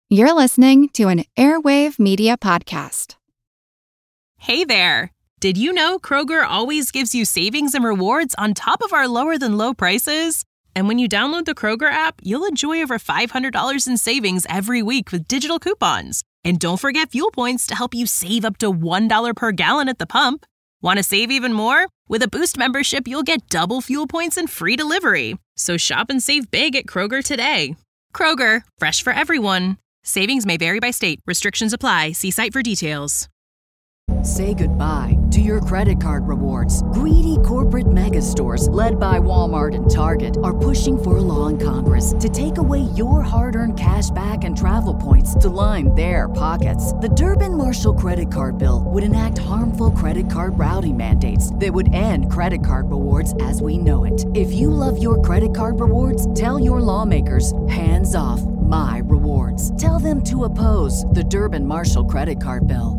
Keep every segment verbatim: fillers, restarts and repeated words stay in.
You're listening to an Airwave Media Podcast. Hey there! Did you know Kroger always gives you savings and rewards on top of our lower-than-low prices? And when you download the Kroger app, you'll enjoy over five hundred dollars in savings every week with digital coupons. And don't forget fuel points to help you save up to one dollar per gallon at the pump. Want to save even more? With a Boost membership, you'll get double fuel points and free delivery. So shop and save big at Kroger today. Kroger, fresh for everyone. Savings may vary by state. Restrictions apply. See site for details. Say goodbye to your credit card rewards. Greedy corporate mega stores, led by Walmart and Target, are pushing for a law in Congress to take away your hard-earned cash back and travel points to line their pockets. The Durbin-Marshall credit card bill would enact harmful credit card routing mandates that would end credit card rewards as we know it. If you love your credit card rewards, tell your lawmakers, hands off my rewards. Tell them to oppose the Durbin-Marshall credit card bill.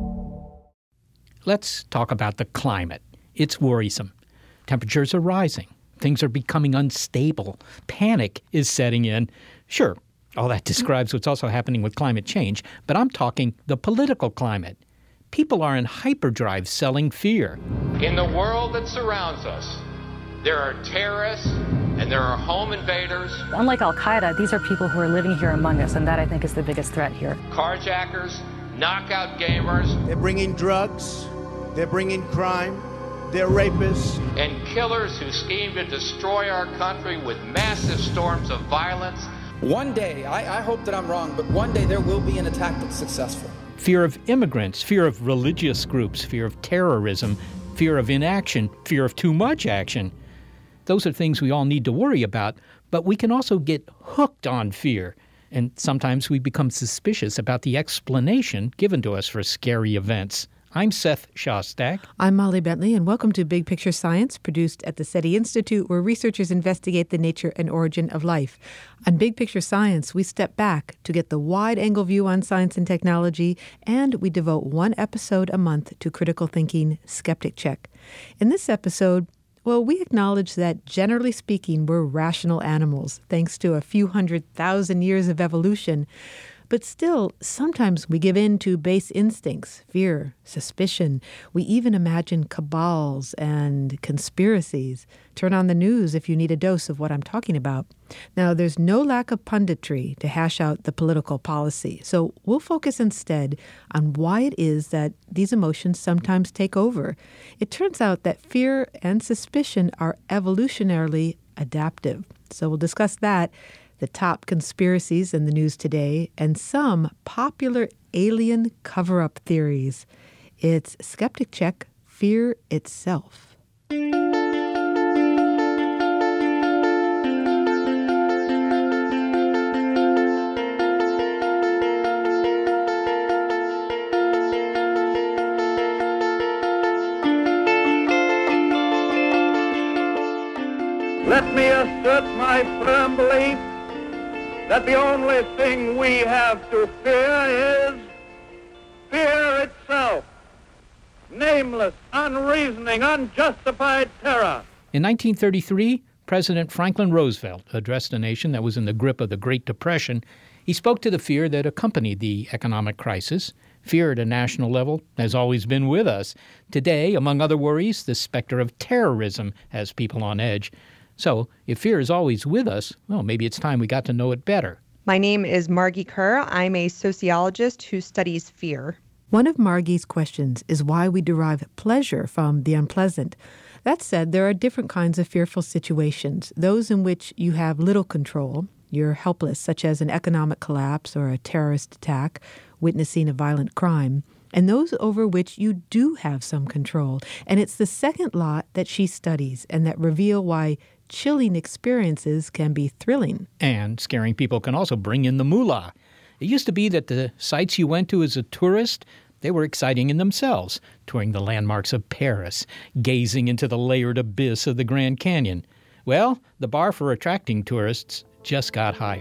Let's talk about the climate. It's worrisome. Temperatures are rising. Things are becoming unstable. Panic is setting in. Sure, all that describes what's also happening with climate change, but I'm talking the political climate. People are in hyperdrive selling fear. In the world that surrounds us, there are terrorists and there are home invaders. Unlike Al-Qaeda, these are people who are living here among us, and that, I think, is the biggest threat here. Carjackers, knockout gamers. They're bringing drugs. They're bringing crime, they're rapists. And killers who scheme to destroy our country with massive storms of violence. One day, I, I hope that I'm wrong, but one day there will be an attack that's successful. Fear of immigrants, fear of religious groups, fear of terrorism, fear of inaction, fear of too much action. Those are things we all need to worry about, but we can also get hooked on fear. And sometimes we become suspicious about the explanation given to us for scary events. I'm Seth Shostak. I'm Molly Bentley, and welcome to Big Picture Science, produced at the SETI Institute, where researchers investigate the nature and origin of life. On Big Picture Science, we step back to get the wide-angle view on science and technology, and we devote one episode a month to critical thinking Skeptic Check. In this episode, well, we acknowledge that, generally speaking, we're rational animals, thanks to a few hundred thousand years of evolution. But still, sometimes we give in to base instincts, fear, suspicion. We even imagine cabals and conspiracies. Turn on the news if you need a dose of what I'm talking about. Now, there's no lack of punditry to hash out the political policy, so we'll focus instead on why it is that these emotions sometimes take over. It turns out that fear and suspicion are evolutionarily adaptive. So we'll discuss that, the top conspiracies in the news today, and some popular alien cover-up theories. It's Skeptic Check, Fear Itself. Let me assert my firm belief that the only thing we have to fear is fear itself. Nameless, unreasoning, unjustified terror. In nineteen thirty-three, President Franklin Roosevelt addressed a nation that was in the grip of the Great Depression. He spoke to the fear that accompanied the economic crisis. Fear at a national level has always been with us. Today, among other worries, the specter of terrorism has people on edge. So, if fear is always with us, well, maybe it's time we got to know it better. My name is Margie Kerr. I'm a sociologist who studies fear. One of Margie's questions is why we derive pleasure from the unpleasant. That said, there are different kinds of fearful situations, those in which you have little control. You're helpless, such as an economic collapse or a terrorist attack, witnessing a violent crime, and those over which you do have some control. And it's the second lot that she studies and that reveal why chilling experiences can be thrilling. And scaring people can also bring in the moolah. It used to be that the sites you went to as a tourist, they were exciting in themselves, touring the landmarks of Paris, gazing into the layered abyss of the Grand Canyon. Well, the bar for attracting tourists just got higher.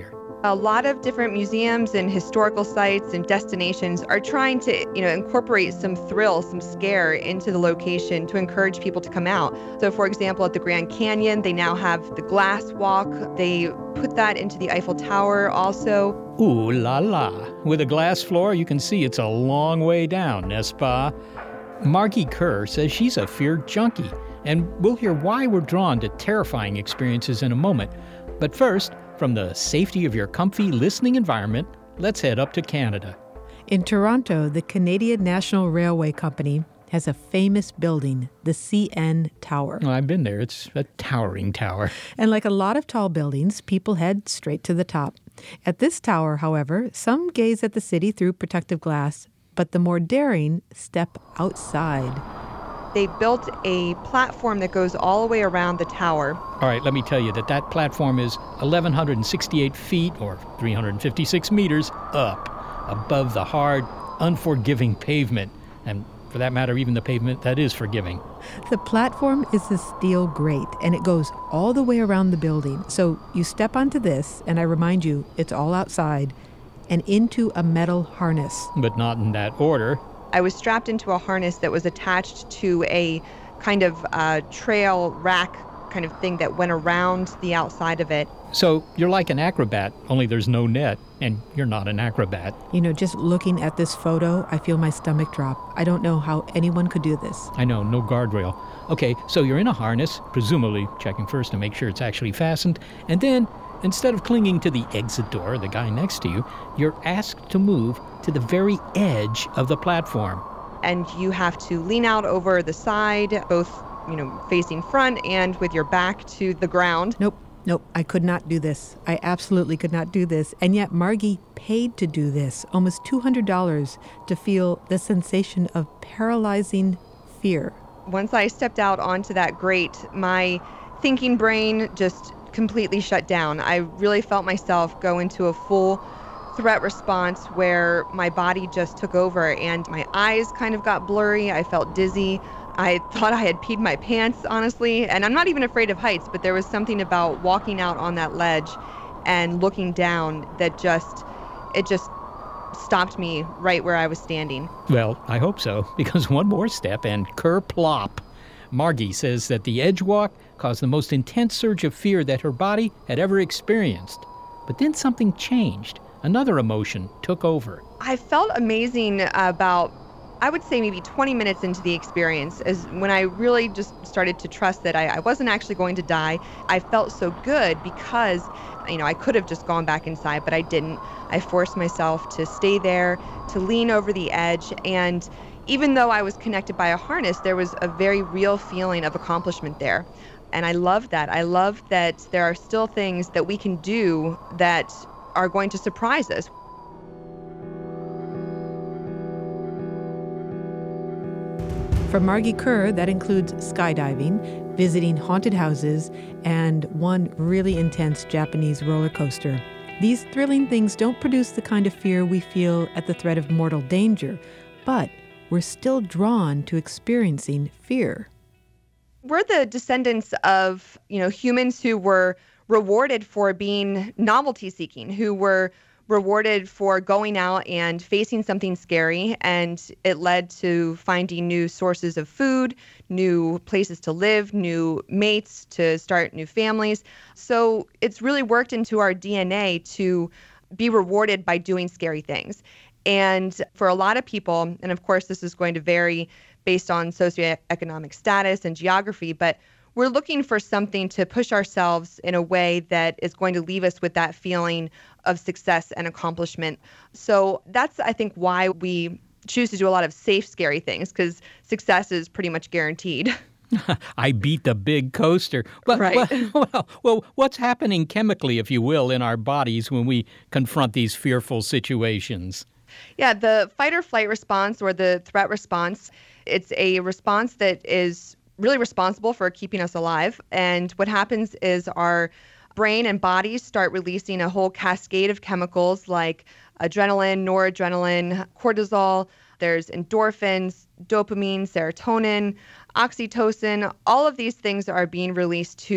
A lot of different museums and historical sites and destinations are trying to, you know, incorporate some thrill, some scare into the location to encourage people to come out. So, for example, at the Grand Canyon, they now have the glass walk. They put that into the Eiffel Tower also. Ooh la la. With a glass floor, you can see it's a long way down, n'est-ce pas? Margie Kerr says she's a fear junkie, and we'll hear why we're drawn to terrifying experiences in a moment. But first, from the safety of your comfy listening environment, let's head up to Canada. In Toronto, the Canadian National Railway Company has a famous building, the C N Tower. Well, I've been there. It's a towering tower. And like a lot of tall buildings, people head straight to the top. At this tower, however, some gaze at the city through protective glass, but the more daring step outside. They built a platform that goes all the way around the tower. All right, let me tell you that that platform is eleven sixty-eight feet, or three hundred fifty-six meters, up, above the hard, unforgiving pavement. And for that matter, even the pavement that is forgiving. The platform is a steel grate, and it goes all the way around the building. So you step onto this, and I remind you, it's all outside, and into a metal harness. But not in that order. I was strapped into a harness that was attached to a kind of uh, trail rack kind of thing that went around the outside of it. So you're like an acrobat, only there's no net, and you're not an acrobat. You know, just looking at this photo, I feel my stomach drop. I don't know how anyone could do this. I know, no guardrail. Okay, so you're in a harness, presumably checking first to make sure it's actually fastened, and then, instead of clinging to the exit door, the guy next to you, you're asked to move to the very edge of the platform. And you have to lean out over the side, both, you know, facing front and with your back to the ground. Nope, nope, I could not do this. I absolutely could not do this. And yet Margie paid to do this, almost two hundred dollars, to feel the sensation of paralyzing fear. Once I stepped out onto that grate, my thinking brain just completely shut down. I really felt myself go into a full threat response where my body just took over and my eyes kind of got blurry. I felt dizzy. I thought I had peed my pants, honestly. And I'm not even afraid of heights, but there was something about walking out on that ledge and looking down that just, it just stopped me right where I was standing. Well, I hope so, because one more step and kerplop. Margie says that the edge walk caused the most intense surge of fear that her body had ever experienced. But then something changed. Another emotion took over. I felt amazing about, I would say maybe twenty minutes into the experience, is when I really just started to trust that I, I wasn't actually going to die. I felt so good because, you know, I could have just gone back inside, but I didn't. I forced myself to stay there, to lean over the edge, and even though I was connected by a harness, there was a very real feeling of accomplishment there. And I love that. I love that there are still things that we can do that are going to surprise us. For Margie Kerr, that includes skydiving, visiting haunted houses, and one really intense Japanese roller coaster. These thrilling things don't produce the kind of fear we feel at the threat of mortal danger, but we're still drawn to experiencing fear. We're the descendants of, you know, humans who were rewarded for being novelty seeking, who were rewarded for going out and facing something scary, and it led to finding new sources of food, new places to live, new mates to start new families. So it's really worked into our D N A to be rewarded by doing scary things. And for a lot of people, and of course this is going to vary based on socioeconomic status and geography, but we're looking for something to push ourselves in a way that is going to leave us with that feeling of success and accomplishment. So that's, I think, why we choose to do a lot of safe, scary things, because success is pretty much guaranteed. I beat the big coaster. But, right. Well, well, well, what's happening chemically, if you will, in our bodies when we confront these fearful situations? Yeah, the fight or flight response, or the threat response, it's a response that is really responsible for keeping us alive. And what happens is our brain and bodies start releasing a whole cascade of chemicals like adrenaline, noradrenaline, cortisol. There's endorphins, dopamine, serotonin, oxytocin. All of these things are being released to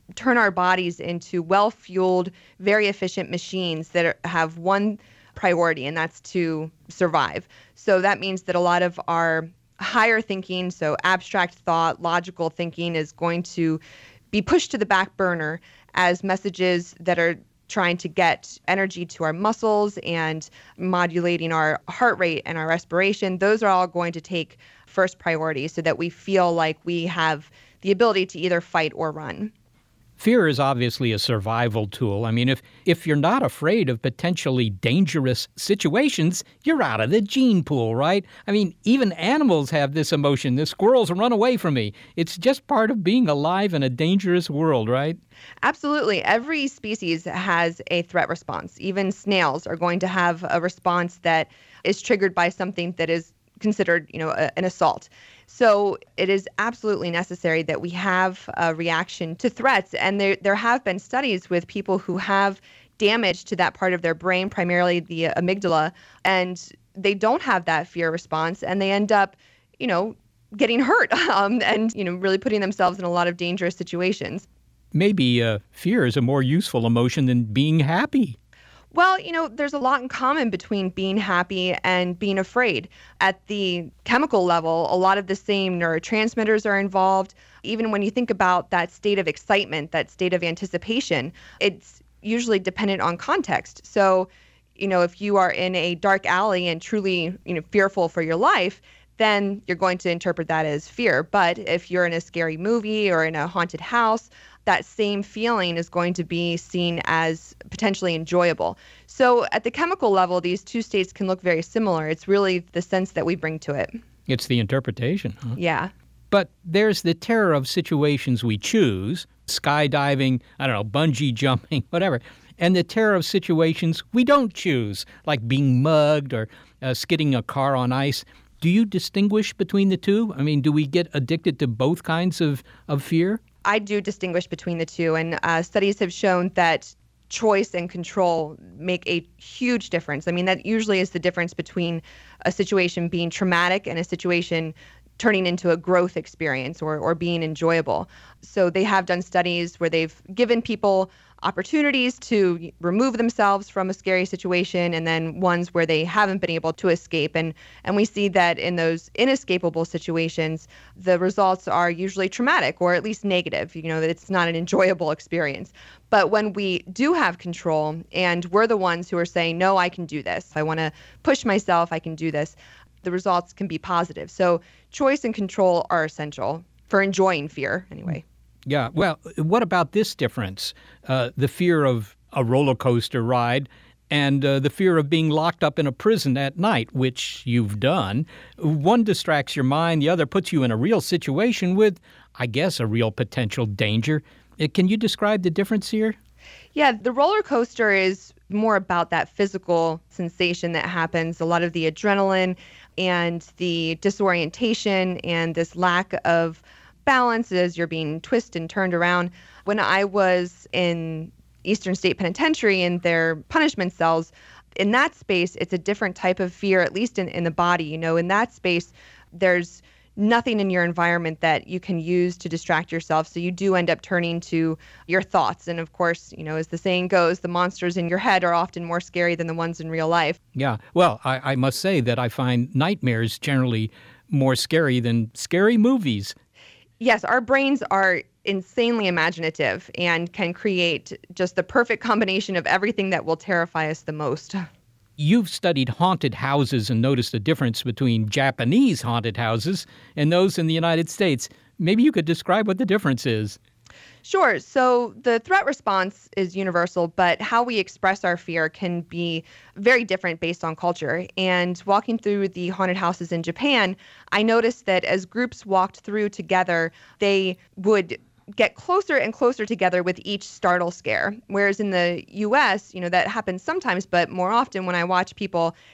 turn our bodies into well-fueled, very efficient machines that are, have one priority, and that's to survive. So that means that a lot of our higher thinking, so abstract thought, logical thinking, is going to be pushed to the back burner as messages that are trying to get energy to our muscles and modulating our heart rate and our respiration. Those are all going to take first priority so that we feel like we have the ability to either fight or run. Fear is obviously a survival tool. I mean, if, if you're not afraid of potentially dangerous situations, you're out of the gene pool, right? I mean, even animals have this emotion. The squirrels run away from me. It's just part of being alive in a dangerous world, right? Absolutely. Every species has a threat response. Even snails are going to have a response that is triggered by something that is considered, you know, a, an assault. So it is absolutely necessary that we have a reaction to threats. And there there have been studies with people who have damage to that part of their brain, primarily the amygdala, and they don't have that fear response, and they end up, you know, getting hurt um, and, you know, really putting themselves in a lot of dangerous situations. Maybe uh, fear is a more useful emotion than being happy. Well, you know, there's a lot in common between being happy and being afraid. At the chemical level, a lot of the same neurotransmitters are involved. Even when you think about that state of excitement, that state of anticipation, it's usually dependent on context. So, you know, if you are in a dark alley and truly, you know, fearful for your life, then you're going to interpret that as fear. But if you're in a scary movie or in a haunted house, that same feeling is going to be seen as potentially enjoyable. So at the chemical level, these two states can look very similar. It's really the sense that we bring to it. It's the interpretation, huh? Yeah. But there's the terror of situations we choose, skydiving, I don't know, bungee jumping, whatever, and the terror of situations we don't choose, like being mugged or uh, skidding a car on ice. Do you distinguish between the two? I mean, do we get addicted to both kinds of, of fear? I do distinguish between the two, and uh, studies have shown that choice and control make a huge difference. I mean, that usually is the difference between a situation being traumatic and a situation turning into a growth experience or, or being enjoyable. So they have done studies where they've given people opportunities to remove themselves from a scary situation, and then ones where they haven't been able to escape. And and we see that in those inescapable situations, the results are usually traumatic or at least negative, you know, that it's not an enjoyable experience. But when we do have control and we're the ones who are saying, no, I can do this, I want to push myself, I can do this, the results can be positive. So choice and control are essential for enjoying fear anyway. Yeah. Well, what about this difference? Uh, the fear of a roller coaster ride and uh, the fear of being locked up in a prison at night, which you've done. One distracts your mind. The other puts you in a real situation with, I guess, a real potential danger. Uh, can you describe the difference here? Yeah, the roller coaster is more about that physical sensation that happens, a lot of the adrenaline and the disorientation and this lack of balance as you're being twisted and turned around. When I was in Eastern State Penitentiary in their punishment cells, in that space, it's a different type of fear, at least in, in the body. You know, in that space, there's nothing in your environment that you can use to distract yourself. So you do end up turning to your thoughts. And of course, you know, as the saying goes, the monsters in your head are often more scary than the ones in real life. Yeah. Well, I, I must say that I find nightmares generally more scary than scary movies. Yes, our brains are insanely imaginative and can create just the perfect combination of everything that will terrify us the most. You've studied haunted houses and noticed the difference between Japanese haunted houses and those in the United States. Maybe you could describe what the difference is. Sure. So the threat response is universal, but how we express our fear can be very different based on culture. And walking through the haunted houses in Japan, I noticed that as groups walked through together, they would get closer and closer together with each startle scare. Whereas in the U S, you know, that happens sometimes, but more often when I watch people,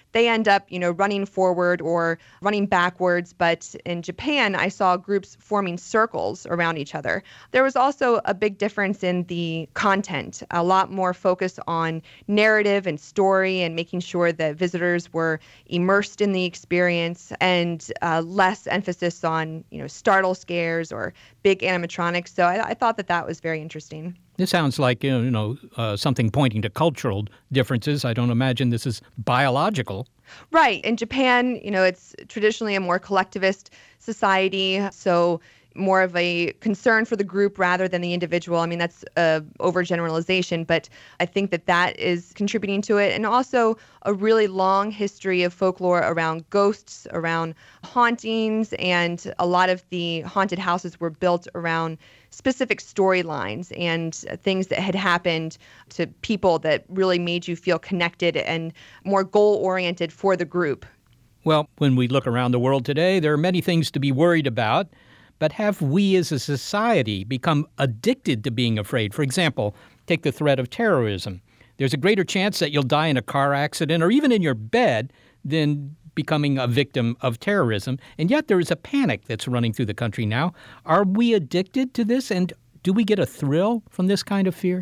they end up, you know, running forward or running backwards. But in Japan, I saw groups forming circles around each other. There was also a big difference in the content, a lot more focus on narrative and story and making sure that visitors were immersed in the experience, and uh, less emphasis on, you know, startle scares or big animatronics. So I, I thought that that was very interesting. This sounds like, you know, you know uh, something pointing to cultural differences. I don't imagine this is biological. Right. In Japan, you know, it's traditionally a more collectivist society, so more of a concern for the group rather than the individual. I mean, that's a overgeneralization, but I think that that is contributing to it. And also a really long history of folklore around ghosts, around hauntings, and a lot of the haunted houses were built around specific storylines and things that had happened to people that really made you feel connected and more goal-oriented for the group. Well, when we look around the world today, there are many things to be worried about. But have we as a society become addicted to being afraid? For example, take the threat of terrorism. There's a greater chance that you'll die in a car accident or even in your bed than becoming a victim of terrorism. And yet there is a panic that's running through the country now. Are we addicted to this? And do we get a thrill from this kind of fear?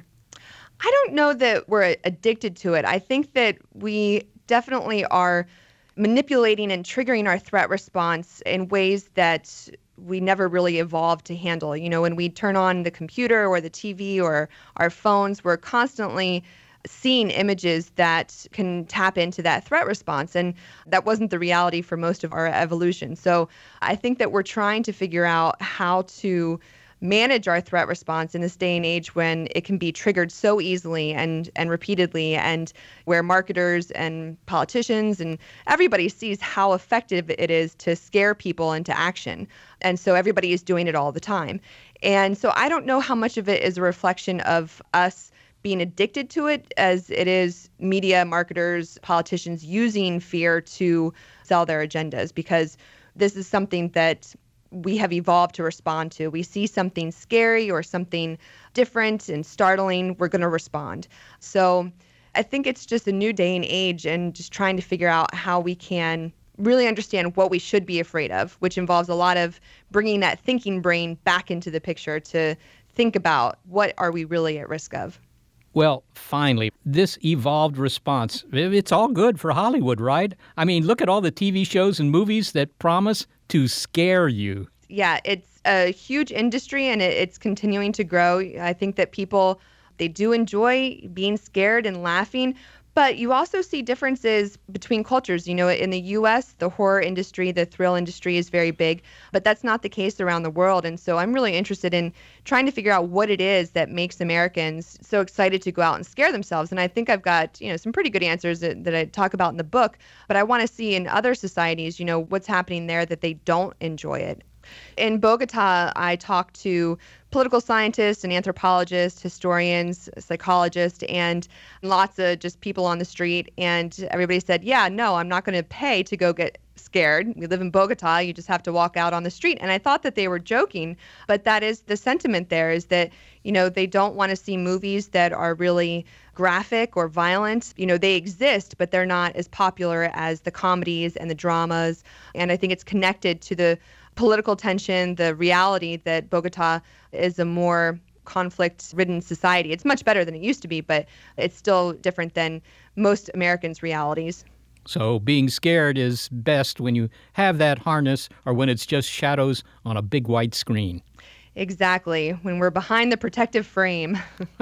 I don't know that we're addicted to it. I think that we definitely are manipulating and triggering our threat response in ways that we never really evolved to handle. You know, when we turn on the computer or the T V or our phones, we're constantly seeing images that can tap into that threat response. And that wasn't the reality for most of our evolution. So I think that we're trying to figure out how to manage our threat response in this day and age when it can be triggered so easily and, and repeatedly, and where marketers and politicians and everybody sees how effective it is to scare people into action. And so everybody is doing it all the time. And so I don't know how much of it is a reflection of us being addicted to it as it is media, marketers, politicians using fear to sell their agendas, because this is something that we have evolved to respond to. We see something scary or something different and startling, we're going to respond. So I think it's just a new day and age, and just trying to figure out how we can really understand what we should be afraid of, which involves a lot of bringing that thinking brain back into the picture to think about what are we really at risk of. Well, finally, this evolved response, it's all good for Hollywood, right? I mean, look at all the T V shows and movies that promise to scare you. Yeah, it's a huge industry, and it's continuing to grow. I think that people, they do enjoy being scared and laughing. But you also see differences between cultures. You know, in the U S, the horror industry, the thrill industry is very big, but that's not the case around the world. And so I'm really interested in trying to figure out what it is that makes Americans so excited to go out and scare themselves. And I think I've got, you know, some pretty good answers that, that I talk about in the book, but I want to see in other societies, you know, what's happening there that they don't enjoy it. In Bogota, I talked to political scientists and anthropologists, historians, psychologists, and lots of just people on the street. And everybody said, yeah, no, I'm not going to pay to go get scared. We live in Bogota. You just have to walk out on the street. And I thought that they were joking, but that is the sentiment there, is that, you know, they don't want to see movies that are really graphic or violent. You know, they exist, but they're not as popular as the comedies and the dramas. And I think it's connected to the political tension, the reality that Bogota is a more conflict-ridden society. It's much better than it used to be, but it's still different than most Americans' realities. So being scared is best when you have that harness, or when it's just shadows on a big white screen. Exactly, when we're behind the protective frame.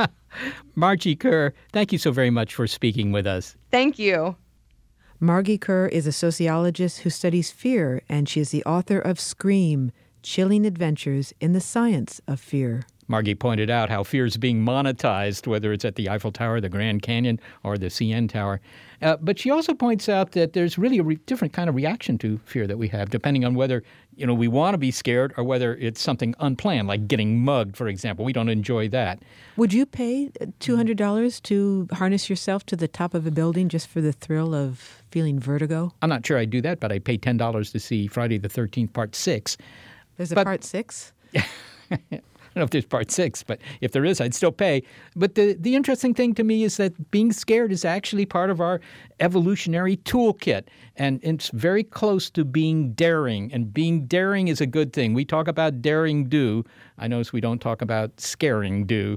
Margie Kerr, thank you so very much for speaking with us. Thank you. Margie Kerr is a sociologist who studies fear, and she is the author of Scream, Chilling Adventures in the Science of Fear. Margie pointed out how fear is being monetized, whether it's at the Eiffel Tower, the Grand Canyon, or the C N Tower. Uh, but she also points out that there's really a re- different kind of reaction to fear that we have, depending on whether, you know, we want to be scared or whether it's something unplanned, like getting mugged, for example. We don't enjoy that. Would you pay two hundred dollars to harness yourself to the top of a building just for the thrill of feeling vertigo? I'm not sure I'd do that, but I'd pay ten dollars to see Friday the thirteenth, Part six. There's a but, Part six? don't know if there's part six, but if there is, I'd still pay. But the, the interesting thing to me is that being scared is actually part of our evolutionary toolkit. And it's very close to being daring. And being daring is a good thing. We talk about daring do. I notice we don't talk about scaring do.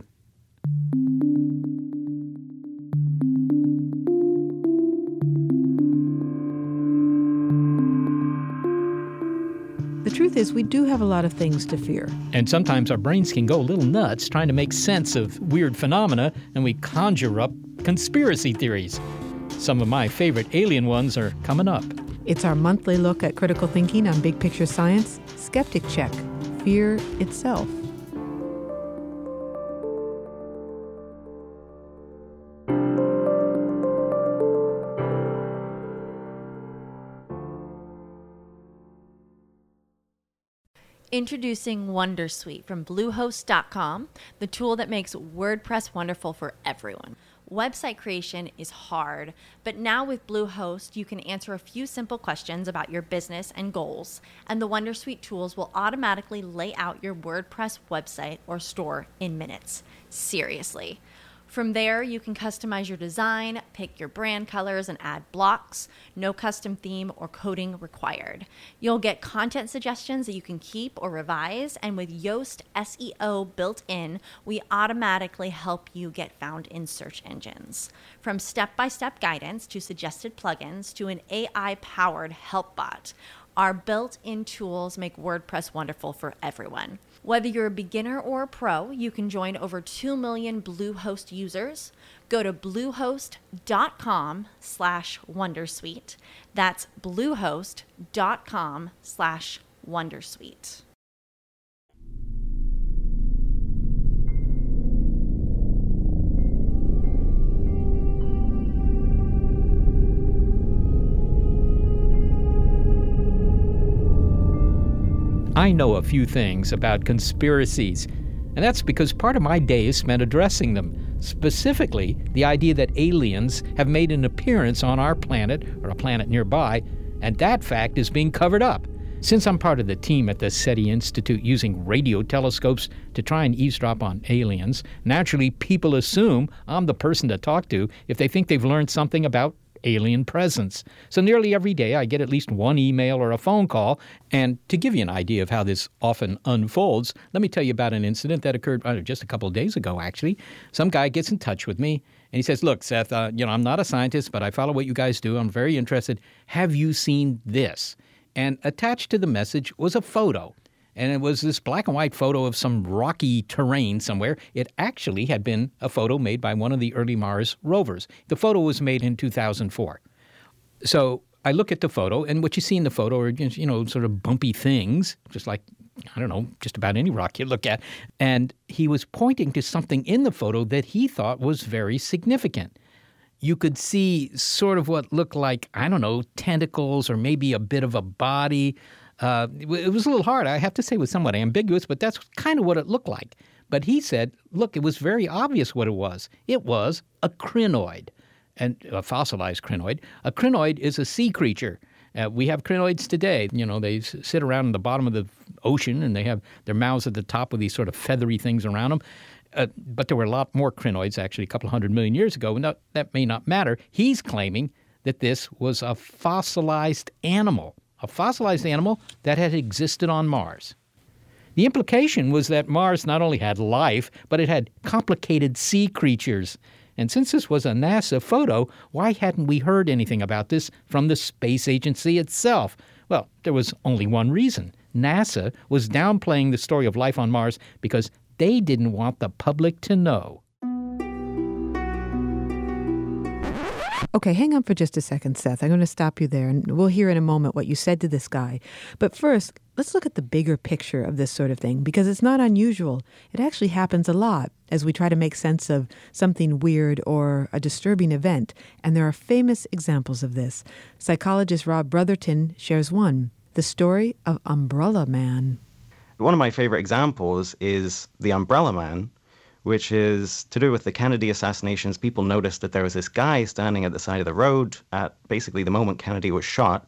The truth is, we do have a lot of things to fear. And sometimes our brains can go a little nuts trying to make sense of weird phenomena, and we conjure up conspiracy theories. Some of my favorite alien ones are coming up. It's our monthly look at critical thinking on Big Picture Science. Skeptic Check, Fear Itself. Introducing Wondersuite from Bluehost dot com, the tool that makes WordPress wonderful for everyone. Website creation is hard, but now with Bluehost, you can answer a few simple questions about your business and goals, and the Wondersuite tools will automatically lay out your WordPress website or store in minutes. Seriously. From there, you can customize your design, pick your brand colors, and add blocks. No custom theme or coding required. You'll get content suggestions that you can keep or revise, and with Yoast S E O built in, we automatically help you get found in search engines. From step-by-step guidance to suggested plugins to an A I-powered help bot, our built-in tools make WordPress wonderful for everyone. Whether you're a beginner or a pro, you can join over two million Bluehost users. Go to bluehost.com slash Wondersuite. That's bluehost.com slash Wondersuite. I know a few things about conspiracies, and that's because part of my day is spent addressing them, specifically the idea that aliens have made an appearance on our planet or a planet nearby, and that fact is being covered up. Since I'm part of the team at the SETI Institute using radio telescopes to try and eavesdrop on aliens, naturally people assume I'm the person to talk to if they think they've learned something about alien presence. So nearly every day I get at least one email or a phone call. And to give you an idea of how this often unfolds, let me tell you about an incident that occurred uh, just a couple of days ago, actually. Some guy gets in touch with me and he says, look, Seth, uh, you know, I'm not a scientist, but I follow what you guys do. I'm very interested. Have you seen this? And attached to the message was a photo. And it was this black and white photo of some rocky terrain somewhere. It actually had been a photo made by one of the early Mars rovers. The photo was made in two thousand four. So I look at the photo, and what you see in the photo are, you know, sort of bumpy things, just like, I don't know, just about any rock you look at. And he was pointing to something in the photo that he thought was very significant. You could see sort of what looked like, I don't know, tentacles or maybe a bit of a body. Uh, it was a little hard. I have to say it was somewhat ambiguous, but that's kind of what it looked like. But he said, look, it was very obvious what it was. It was a crinoid, and a fossilized crinoid. A crinoid is a sea creature. Uh, we have crinoids today. You know, they s- sit around in the bottom of the ocean, and they have their mouths at the top with these sort of feathery things around them. Uh, but there were a lot more crinoids, actually, a couple of hundred million years ago, and that, that may not matter. He's claiming that this was a fossilized animal. A fossilized animal that had existed on Mars. The implication was that Mars not only had life, but it had complicated sea creatures. And since this was a NASA photo, why hadn't we heard anything about this from the space agency itself? Well, there was only one reason. NASA was downplaying the story of life on Mars because they didn't want the public to know. Okay, hang on for just a second, Seth. I'm going to stop you there, and we'll hear in a moment what you said to this guy. But first, let's look at the bigger picture of this sort of thing, because it's not unusual. It actually happens a lot as we try to make sense of something weird or a disturbing event, and there are famous examples of this. Psychologist Rob Brotherton shares one, the story of Umbrella Man. One of my favorite examples is the Umbrella Man, which is to do with the Kennedy assassinations. People noticed that there was this guy standing at the side of the road at basically the moment Kennedy was shot,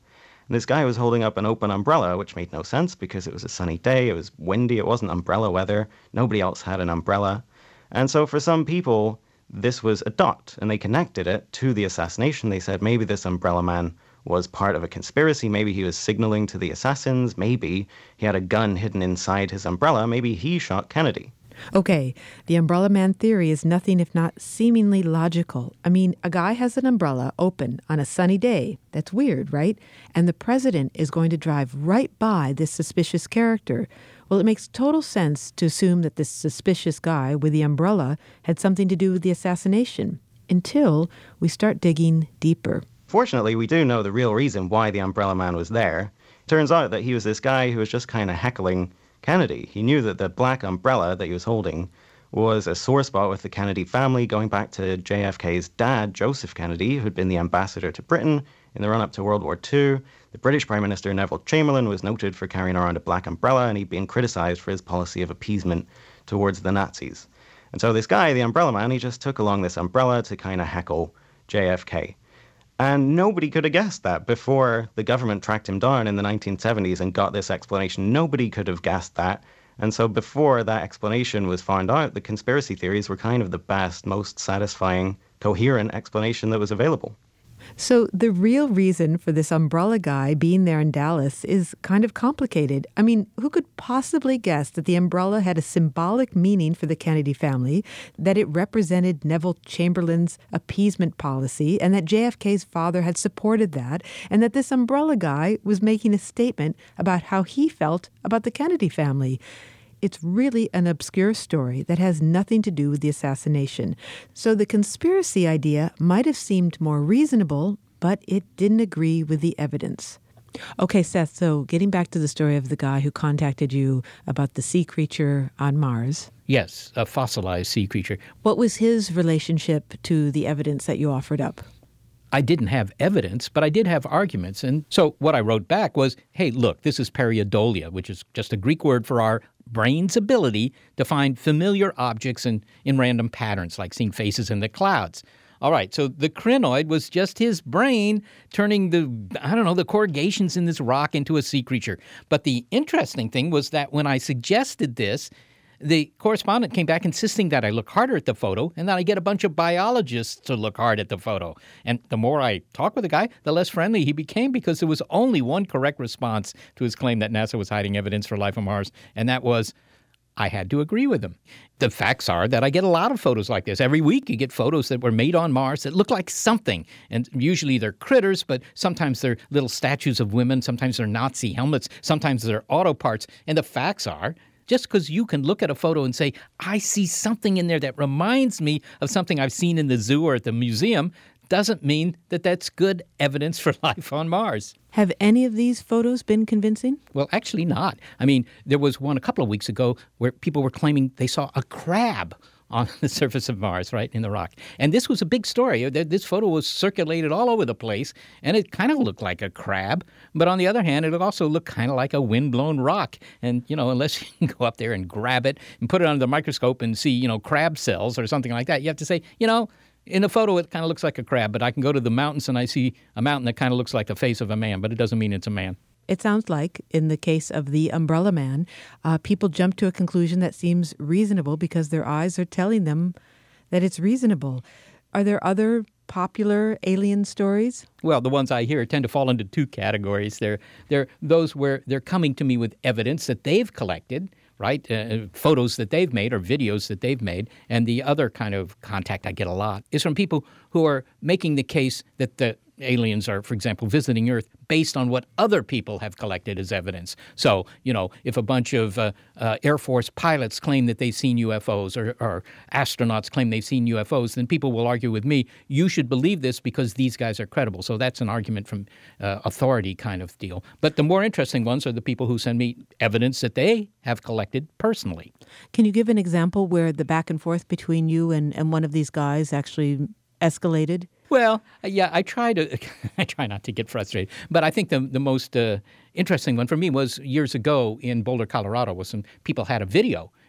And this guy was holding up an open umbrella, which made no sense because it was a sunny day, it was windy, it wasn't umbrella weather. Nobody else had an umbrella. And so for some people, this was a dot, and they connected it to the assassination. They said maybe this umbrella man was part of a conspiracy. Maybe he was signaling to the assassins. Maybe he had a gun hidden inside his umbrella. Maybe he shot Kennedy. Okay, the umbrella man theory is nothing if not seemingly logical. I mean, a guy has an umbrella open on a sunny day. That's weird, right? And the president is going to drive right by this suspicious character. Well, it makes total sense to assume that this suspicious guy with the umbrella had something to do with the assassination, until we start digging deeper. Fortunately, we do know the real reason why the umbrella man was there. Turns out that he was this guy who was just kind of heckling Kennedy. He knew that the black umbrella that he was holding was a sore spot with the Kennedy family, going back to J F K's dad, Joseph Kennedy, who'd been the ambassador to Britain in the run-up to World War Two. The British Prime Minister Neville Chamberlain was noted for carrying around a black umbrella, and he'd been criticized for his policy of appeasement towards the Nazis. And so this guy, the umbrella man, he just took along this umbrella to kind of heckle J F K. And nobody could have guessed that before the government tracked him down in the nineteen seventies and got this explanation. Nobody could have guessed that. And so before that explanation was found out, the conspiracy theories were kind of the best, most satisfying, coherent explanation that was available. So the real reason for this umbrella guy being there in Dallas is kind of complicated. I mean, who could possibly guess that the umbrella had a symbolic meaning for the Kennedy family, that it represented Neville Chamberlain's appeasement policy, and that J F K's father had supported that, and that this umbrella guy was making a statement about how he felt about the Kennedy family? It's really an obscure story that has nothing to do with the assassination. So the conspiracy idea might have seemed more reasonable, but it didn't agree with the evidence. Okay, Seth, so getting back to the story of the guy who contacted you about the sea creature on Mars. Yes, a fossilized sea creature. What was his relationship to the evidence that you offered up? I didn't have evidence, but I did have arguments. And so what I wrote back was, hey, look, this is pareidolia, which is just a Greek word for our brain's ability to find familiar objects in, in random patterns, like seeing faces in the clouds. All right, so the crinoid was just his brain turning the, I don't know, the corrugations in this rock into a sea creature. But the interesting thing was that when I suggested this, the correspondent came back insisting that I look harder at the photo and that I get a bunch of biologists to look hard at the photo. And the more I talked with the guy, the less friendly he became, because there was only one correct response to his claim that NASA was hiding evidence for life on Mars, and that was, I had to agree with him. The facts are that I get a lot of photos like this. Every week you get photos that were made on Mars that look like something. And usually they're critters, but sometimes they're little statues of women. Sometimes they're Nazi helmets. Sometimes they're auto parts. And the facts are, just because you can look at a photo and say, I see something in there that reminds me of something I've seen in the zoo or at the museum, doesn't mean that that's good evidence for life on Mars. Have any of these photos been convincing? Well, actually not. I mean, there was one a couple of weeks ago where people were claiming they saw a crab on the surface of Mars, right, in the rock. And this was a big story. This photo was circulated all over the place, and it kind of looked like a crab. But on the other hand, it also looked kind of like a wind-blown rock. And, you know, unless you can go up there and grab it and put it under the microscope and see, you know, crab cells or something like that, you have to say, you know, in the photo it kind of looks like a crab, but I can go to the mountains and I see a mountain that kind of looks like the face of a man, but it doesn't mean it's a man. It sounds like, in the case of the umbrella man, uh, people jump to a conclusion that seems reasonable because their eyes are telling them that it's reasonable. Are there other popular alien stories? Well, the ones I hear tend to fall into two categories. They're, they're those where they're coming to me with evidence that they've collected, right, uh, photos that they've made or videos that they've made. And the other kind of contact I get a lot is from people who are making the case that the aliens are, for example, visiting Earth based on what other people have collected as evidence. So, you know, if a bunch of uh, uh, Air Force pilots claim that they've seen U F Os or, or astronauts claim they've seen U F Os, then people will argue with me, you should believe this because these guys are credible. So that's an argument from uh, authority kind of deal. But the more interesting ones are the people who send me evidence that they have collected personally. Can you give an example where the back and forth between you and, and one of these guys actually escalated? Well, yeah, I try to. I try not to get frustrated, but I think the the most uh, interesting one for me was years ago in Boulder, Colorado, was some people had a video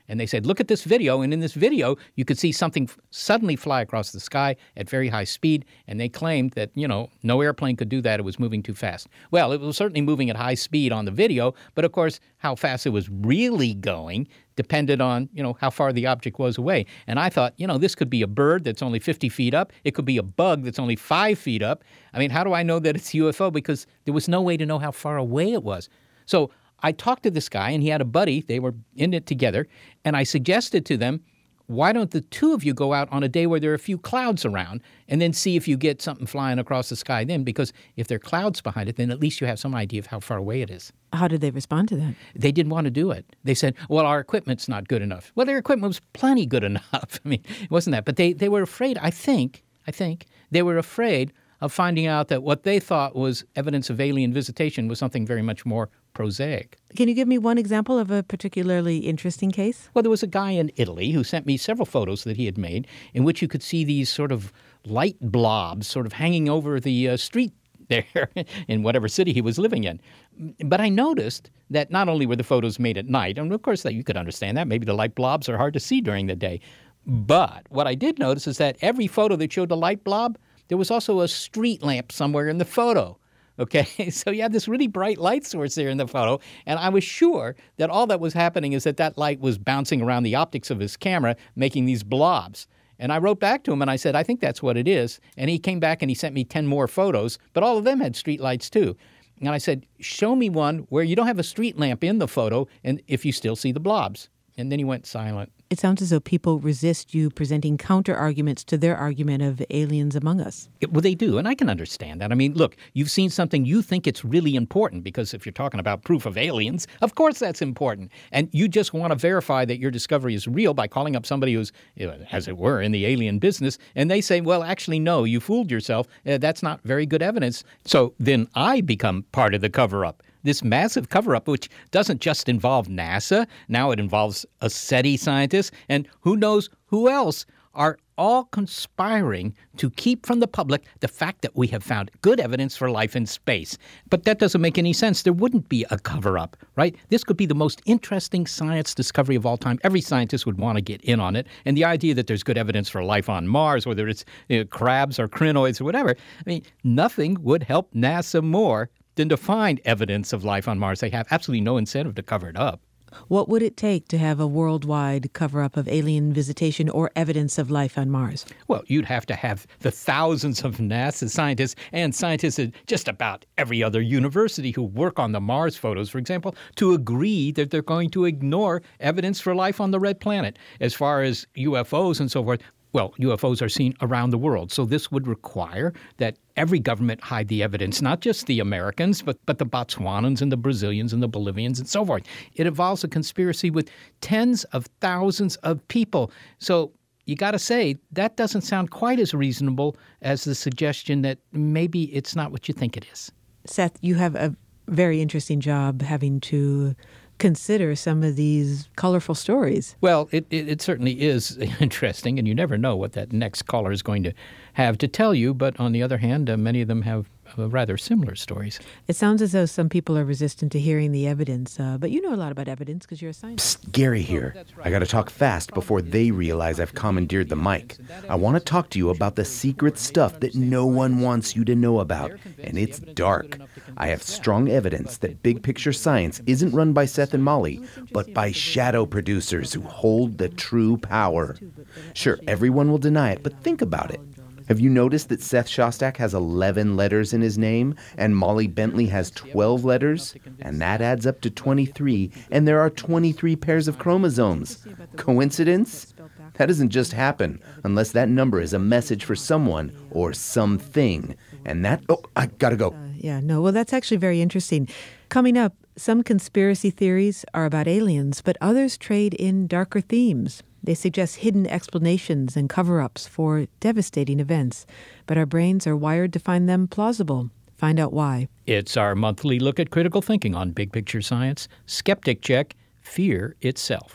And they said, look at this video. And in this video, you could see something f- suddenly fly across the sky at very high speed. And they claimed that, you know, no airplane could do that. It was moving too fast. Well, it was certainly moving at high speed on the video. But of course, how fast it was really going depended on, you know, how far the object was away. And I thought, you know, this could be a bird that's only fifty feet up. It could be a bug that's only five feet up. I mean, how do I know that it's a U F O? Because there was no way to know how far away it was. So I talked to this guy, and he had a buddy. They were in it together. And I suggested to them, why don't the two of you go out on a day where there are a few clouds around and then see if you get something flying across the sky then? Because if there are clouds behind it, then at least you have some idea of how far away it is. How did they respond to that? They didn't want to do it. They said, well, our equipment's not good enough. Well, their equipment was plenty good enough. I mean, it wasn't that. But they, they were afraid, I think, I think, they were afraid of finding out that what they thought was evidence of alien visitation was something very much more prosaic. Can you give me one example of a particularly interesting case? Well, there was a guy in Italy who sent me several photos that he had made in which you could see these sort of light blobs sort of hanging over the uh, street there in whatever city he was living in. But I noticed that not only were the photos made at night, and of course that you could understand that, maybe the light blobs are hard to see during the day, but what I did notice is that every photo that showed a light blob, there was also a street lamp somewhere in the photo. Okay, so you had this really bright light source there in the photo, and I was sure that all that was happening is that that light was bouncing around the optics of his camera, making these blobs. And I wrote back to him and I said, I think that's what it is. And he came back and he sent me ten more photos, but all of them had street lights too. And I said, show me one where you don't have a street lamp in the photo and if you still see the blobs. And then he went silent. It sounds as though people resist you presenting counter-arguments to their argument of aliens among us. It, well, they do, and I can understand that. I mean, look, you've seen something, you think it's really important, because if you're talking about proof of aliens, of course that's important. And you just want to verify that your discovery is real by calling up somebody who's, as it were, in the alien business, and they say, well, actually, no, you fooled yourself. Uh, that's not very good evidence. So then I become part of the cover-up. This massive cover-up, which doesn't just involve NASA, now it involves a SETI scientist, and who knows who else, are all conspiring to keep from the public the fact that we have found good evidence for life in space. But that doesn't make any sense. There wouldn't be a cover-up, right? This could be the most interesting science discovery of all time. Every scientist would want to get in on it. And the idea that there's good evidence for life on Mars, whether it's you know, crabs or crinoids or whatever, I mean, nothing would help NASA more than to find evidence of life on Mars. They have absolutely no incentive to cover it up. What would it take to have a worldwide cover-up of alien visitation or evidence of life on Mars? Well, you'd have to have the thousands of NASA scientists and scientists at just about every other university who work on the Mars photos, for example, to agree that they're going to ignore evidence for life on the red planet. As far as U F Os and so forth, well, U F Os are seen around the world, so this would require that every government hide the evidence, not just the Americans, but, but the Botswanans and the Brazilians and the Bolivians and so forth. It involves a conspiracy with tens of thousands of people. So you got to say, that doesn't sound quite as reasonable as the suggestion that maybe it's not what you think it is. Seth, you have a very interesting job having to consider some of these colorful stories. Well, it, it, it certainly is interesting, and you never know what that next caller is going to have to tell you. But on the other hand, uh, many of them have uh, rather similar stories. It sounds as though some people are resistant to hearing the evidence, uh, but you know a lot about evidence because you're a scientist. Psst, Gary here. Oh, right. I got to talk fast before they realize I've commandeered the mic. I want to talk to you about the secret stuff that no one wants you to know about, and it's dark. I have strong evidence that Big Picture Science isn't run by Seth and Molly, but by shadow producers who hold the true power. Sure, everyone will deny it, but think about it. Have you noticed that Seth Shostak has eleven letters in his name and Molly Bentley has twelve letters? And that adds up to twenty-three, and there are twenty-three pairs of chromosomes. Coincidence? That doesn't just happen unless that number is a message for someone or something. And that... Oh, I gotta go. Uh, yeah, no, well, that's actually very interesting. Coming up, some conspiracy theories are about aliens, but others trade in darker themes. They suggest hidden explanations and cover-ups for devastating events, but our brains are wired to find them plausible. Find out why. It's our monthly look at critical thinking on Big Picture Science. Skeptic Check, Fear Itself.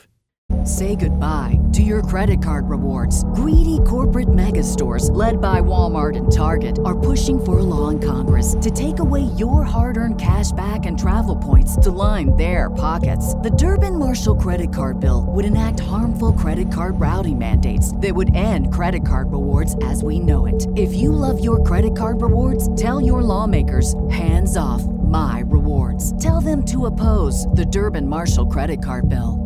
Say goodbye to your credit card rewards. Greedy corporate mega stores, led by Walmart and Target, are pushing for a law in Congress to take away your hard-earned cash back and travel points to line their pockets. The Durbin-Marshall credit card bill would enact harmful credit card routing mandates that would end credit card rewards as we know it. If you love your credit card rewards, tell your lawmakers, hands off my rewards. Tell them to oppose the Durbin-Marshall credit card bill.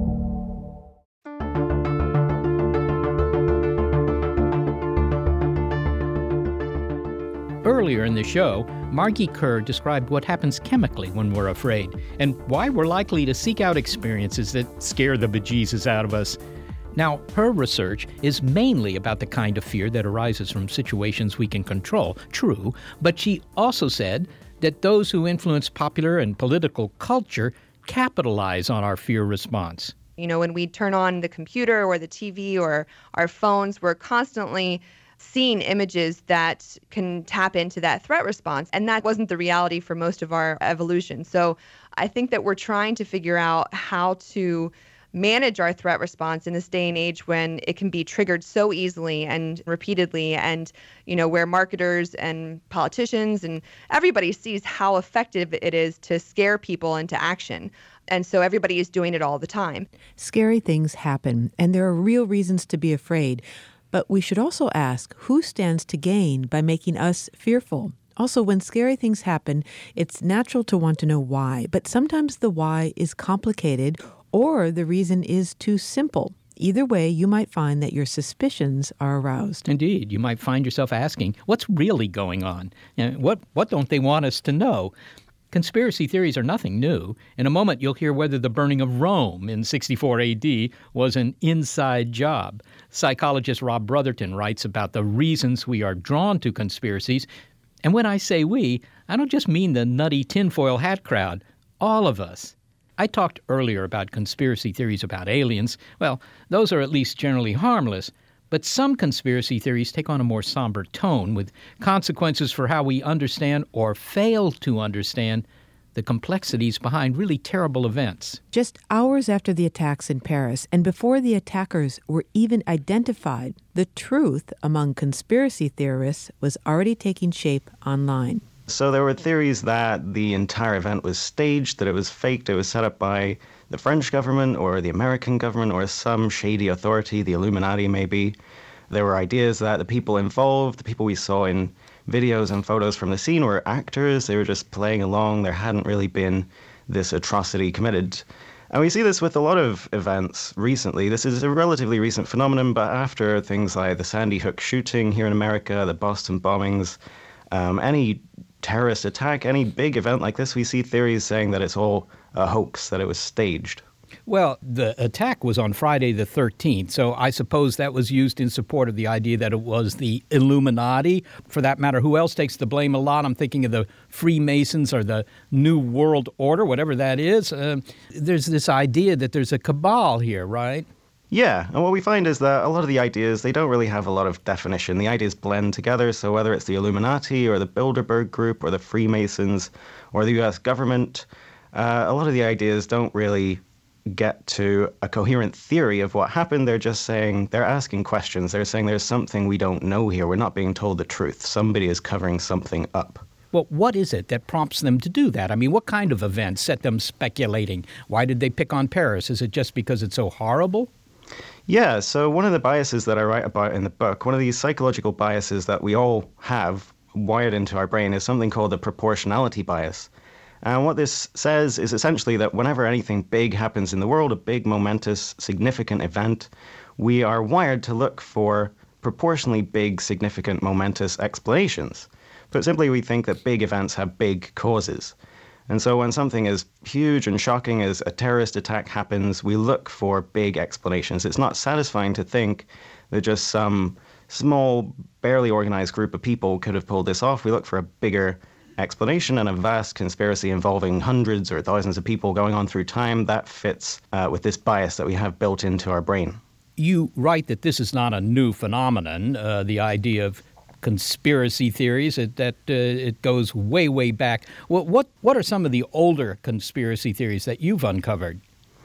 Earlier in the show, Margie Kerr described what happens chemically when we're afraid and why we're likely to seek out experiences that scare the bejesus out of us. Now, her research is mainly about the kind of fear that arises from situations we can control, true, but she also said that those who influence popular and political culture capitalize on our fear response. You know, when we turn on the computer or the T V or our phones, we're constantly seeing images that can tap into that threat response. And that wasn't the reality for most of our evolution. So I think that we're trying to figure out how to manage our threat response in this day and age when it can be triggered so easily and repeatedly, and, you know, where marketers and politicians and everybody sees how effective it is to scare people into action. And so everybody is doing it all the time. Scary things happen, and there are real reasons to be afraid. But we should also ask, who stands to gain by making us fearful? Also, when scary things happen, it's natural to want to know why, but sometimes the why is complicated or the reason is too simple. Either way, you might find that your suspicions are aroused. Indeed, you might find yourself asking, what's really going on? You know, what, what don't they want us to know? Conspiracy theories are nothing new. In a moment, you'll hear whether the burning of Rome in sixty-four A D was an inside job. Psychologist Rob Brotherton writes about the reasons we are drawn to conspiracies. And when I say we, I don't just mean the nutty tinfoil hat crowd. All of us. I talked earlier about conspiracy theories about aliens. Well, those are at least generally harmless. But some conspiracy theories take on a more somber tone, with consequences for how we understand or fail to understand the complexities behind really terrible events. Just hours after the attacks in Paris, and before the attackers were even identified, the truth among conspiracy theorists was already taking shape online. So there were theories that the entire event was staged, that it was faked, it was set up by the French government or the American government or some shady authority, the Illuminati maybe. There were ideas that the people involved, the people we saw in videos and photos from the scene, were actors. They were just playing along. There hadn't really been this atrocity committed. And we see this with a lot of events recently. This is a relatively recent phenomenon, but after things like the Sandy Hook shooting here in America, the Boston bombings, um, any terrorist attack, any big event like this, we see theories saying that it's all a hoax, that it was staged. Well, the attack was on Friday the thirteenth, so I suppose that was used in support of the idea that it was the Illuminati. For that matter, who else takes the blame a lot? I'm thinking of the Freemasons or the New World Order, whatever that is. Uh, there's this idea that there's a cabal here, right? Yeah, and what we find is that a lot of the ideas, they don't really have a lot of definition. The ideas blend together, so whether it's the Illuminati or the Bilderberg Group or the Freemasons or the U S government, uh, a lot of the ideas don't really get to a coherent theory of what happened. They're just saying, they're asking questions. They're saying there's something we don't know here. We're not being told the truth. Somebody is covering something up. Well, what is it that prompts them to do that? I mean, what kind of events set them speculating? Why did they pick on Paris? Is it just because it's so horrible? Yeah, so one of the biases that I write about in the book, one of these psychological biases that we all have wired into our brain, is something called the proportionality bias. And what this says is essentially that whenever anything big happens in the world, a big, momentous, significant event, we are wired to look for proportionally big, significant, momentous explanations. Put simply, we think that big events have big causes. And so when something as huge and shocking as a terrorist attack happens, we look for big explanations. It's not satisfying to think that just some small, barely organized group of people could have pulled this off. We look for a bigger explanation, and a vast conspiracy involving hundreds or thousands of people going on through time. That fits uh, with this bias that we have built into our brain. You write that this is not a new phenomenon, uh, the idea of conspiracy theories, it, that uh, it goes way, way back. What, what what are some of the older conspiracy theories that you've uncovered?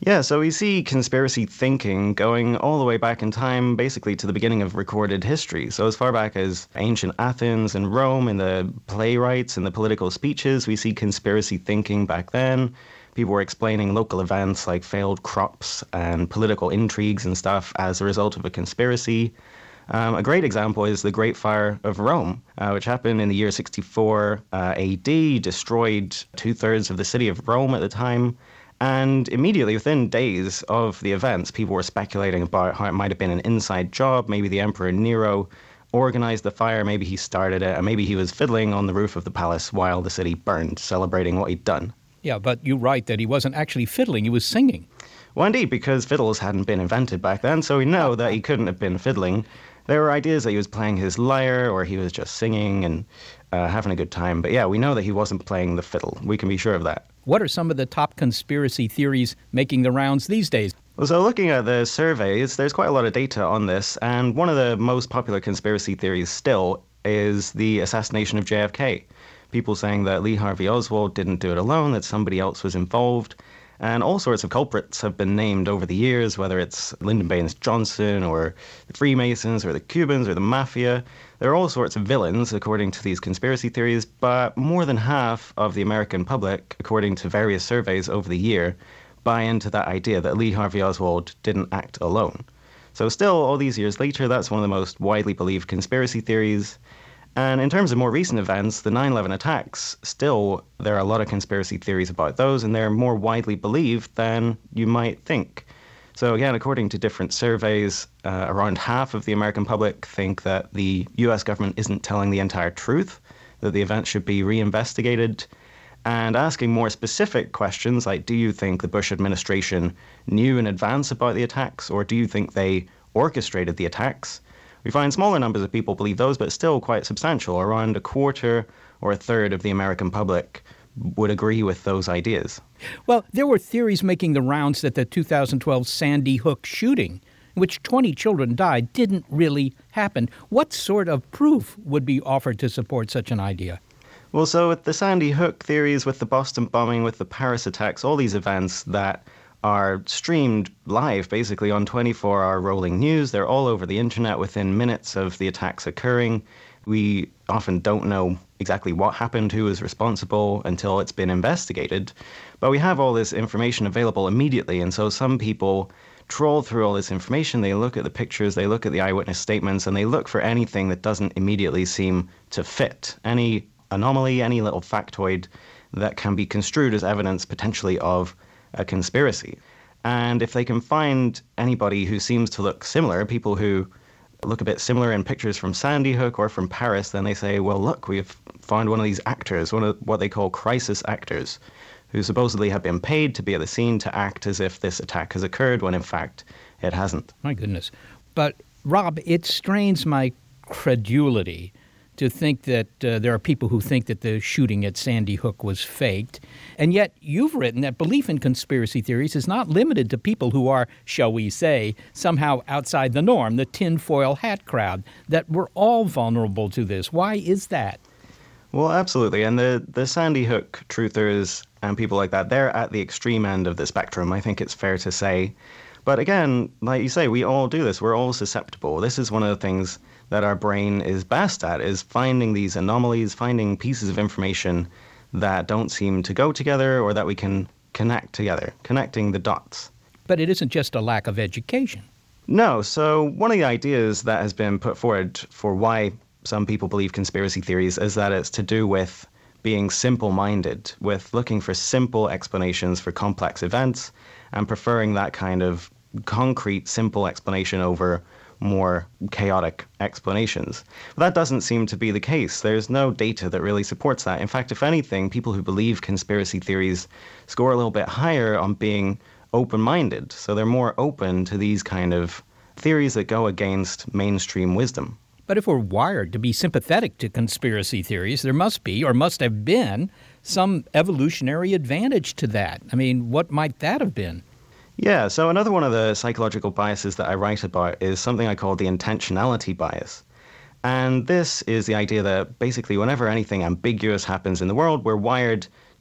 Yeah, so we see conspiracy thinking going all the way back in time, basically to the beginning of recorded history. So as far back as ancient Athens and Rome, in the playwrights and the political speeches, we see conspiracy thinking back then. People were explaining local events like failed crops and political intrigues and stuff as a result of a conspiracy. Um, a great example is the Great Fire of Rome, uh, which happened in the year sixty-four uh, A D, destroyed two-thirds of the city of Rome at the time. And immediately, within days of the events, people were speculating about how it might have been an inside job. Maybe the Emperor Nero organized the fire, maybe he started it, and maybe he was fiddling on the roof of the palace while the city burned, celebrating what he'd done. Yeah, but you write that he wasn't actually fiddling, he was singing. Well, indeed, because fiddles hadn't been invented back then, so we know that he couldn't have been fiddling. There were ideas that he was playing his lyre, or he was just singing and uh, having a good time. But yeah, we know that he wasn't playing the fiddle. We can be sure of that. What are some of the top conspiracy theories making the rounds these days? Well, so looking at the surveys, there's quite a lot of data on this, and one of the most popular conspiracy theories still is the assassination of J F K. People saying that Lee Harvey Oswald didn't do it alone, that somebody else was involved. And all sorts of culprits have been named over the years, whether it's Lyndon Baines Johnson or the Freemasons or the Cubans or the Mafia. There are all sorts of villains, according to these conspiracy theories, but more than half of the American public, according to various surveys over the year, buy into that idea that Lee Harvey Oswald didn't act alone. So still, all these years later, that's one of the most widely believed conspiracy theories. And in terms of more recent events, the nine eleven attacks, still, there are a lot of conspiracy theories about those, and they're more widely believed than you might think. So again, according to different surveys, uh, around half of the American public think that the U S government isn't telling the entire truth, that the event should be reinvestigated. And asking more specific questions like, do you think the Bush administration knew in advance about the attacks, or do you think they orchestrated the attacks? We find smaller numbers of people believe those, but still quite substantial. Around a quarter or a third of the American public would agree with those ideas. Well, there were theories making the rounds that the two thousand twelve Sandy Hook shooting, in which twenty children died, didn't really happen. What sort of proof would be offered to support such an idea? Well, so with the Sandy Hook theories, with the Boston bombing, with the Paris attacks, all these events that are streamed live basically on twenty-four hour rolling news. They're all over the internet within minutes of the attacks occurring. We often don't know exactly what happened, who was responsible, until it's been investigated. But we have all this information available immediately, and so some people trawl through all this information. They look at the pictures, they look at the eyewitness statements, and they look for anything that doesn't immediately seem to fit. Any anomaly, any little factoid that can be construed as evidence potentially of a conspiracy. And if they can find anybody who seems to look similar, people who look a bit similar in pictures from Sandy Hook or from Paris, then they say, well, look, we've found one of these actors, one of what they call crisis actors, who supposedly have been paid to be at the scene to act as if this attack has occurred when in fact it hasn't. My goodness. But Rob, it strains my credulity to think that uh, there are people who think that the shooting at Sandy Hook was faked. And yet you've written that belief in conspiracy theories is not limited to people who are, shall we say, somehow outside the norm, the tinfoil hat crowd, that we're all vulnerable to this. Why is that? Well, absolutely. And the, the Sandy Hook truthers and people like that, they're at the extreme end of the spectrum, I think it's fair to say. But again, like you say, we all do this. We're all susceptible. This is one of the things that our brain is best at, is finding these anomalies, finding pieces of information that don't seem to go together or that we can connect together, connecting the dots. But it isn't just a lack of education. No. So one of the ideas that has been put forward for why some people believe conspiracy theories is that it's to do with being simple-minded, with looking for simple explanations for complex events and preferring that kind of concrete, simple explanation over more chaotic explanations. But that doesn't seem to be the case. There's no data that really supports that. In fact, if anything, people who believe conspiracy theories score a little bit higher on being open-minded. So they're more open to these kind of theories that go against mainstream wisdom. But if we're wired to be sympathetic to conspiracy theories, there must be, or must have been, some evolutionary advantage to that. I mean, what might that have been? Yeah, so another one of the psychological biases that I write about is something I call the intentionality bias. And this is the idea that basically whenever anything ambiguous happens in the world, we're wired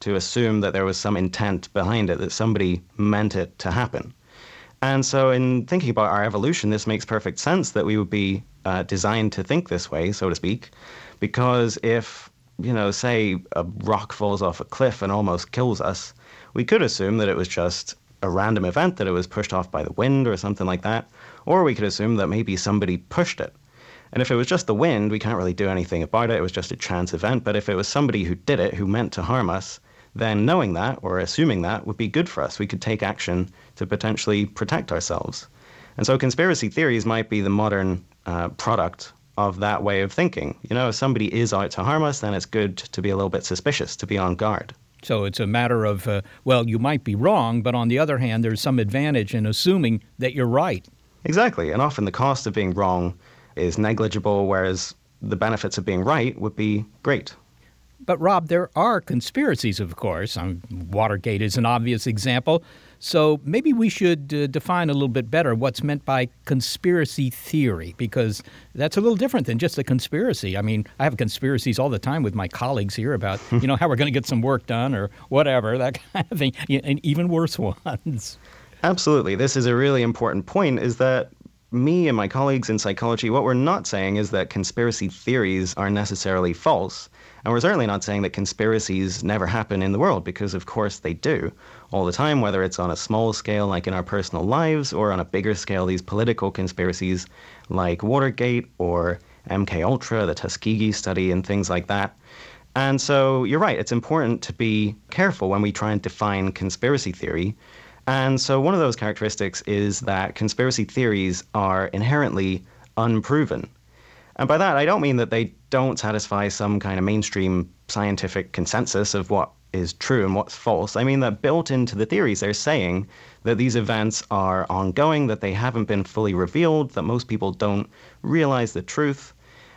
to assume that there was some intent behind it, that somebody meant it to happen. And so in thinking about our evolution, this makes perfect sense that we would be uh, designed to think this way, so to speak, because if, you know, say a rock falls off a cliff and almost kills us, we could assume that it was just a random event, that it was pushed off by the wind or something like that, or we could assume that maybe somebody pushed it. And if it was just the wind, we can't really do anything about it. It was just a chance event. But if it was somebody who did it, who meant to harm us, then knowing that or assuming that would be good for us. We could take action to potentially protect ourselves. And so conspiracy theories might be the modern uh, product of that way of thinking. You know, if somebody is out to harm us, then it's good to be a little bit suspicious, to be on guard. So it's a matter of, uh, well, you might be wrong, but on the other hand, there's some advantage in assuming that you're right. Exactly. And often the cost of being wrong is negligible, whereas the benefits of being right would be great. But, Rob, there are conspiracies, of course. Um, Watergate is an obvious example. So maybe we should uh, define a little bit better what's meant by conspiracy theory, because that's a little different than just a conspiracy. I mean, I have conspiracies all the time with my colleagues here about, you know, how we're going to get some work done or whatever, that kind of thing, and even worse ones. Absolutely. This is a really important point, is that me and my colleagues in psychology, what we're not saying is that conspiracy theories are necessarily false. And we're certainly not saying that conspiracies never happen in the world, because of course they do all the time, whether it's on a small scale like in our personal lives or on a bigger scale, these political conspiracies like Watergate or M K Ultra, the Tuskegee study and things like that. And so you're right, it's important to be careful when we try and define conspiracy theory. And so one of those characteristics is that conspiracy theories are inherently unproven. And by that, I don't mean that they don't satisfy some kind of mainstream scientific consensus of what is true and what's false. I mean that built into the theories, they're saying that these events are ongoing, that they haven't been fully revealed, that most people don't realize the truth.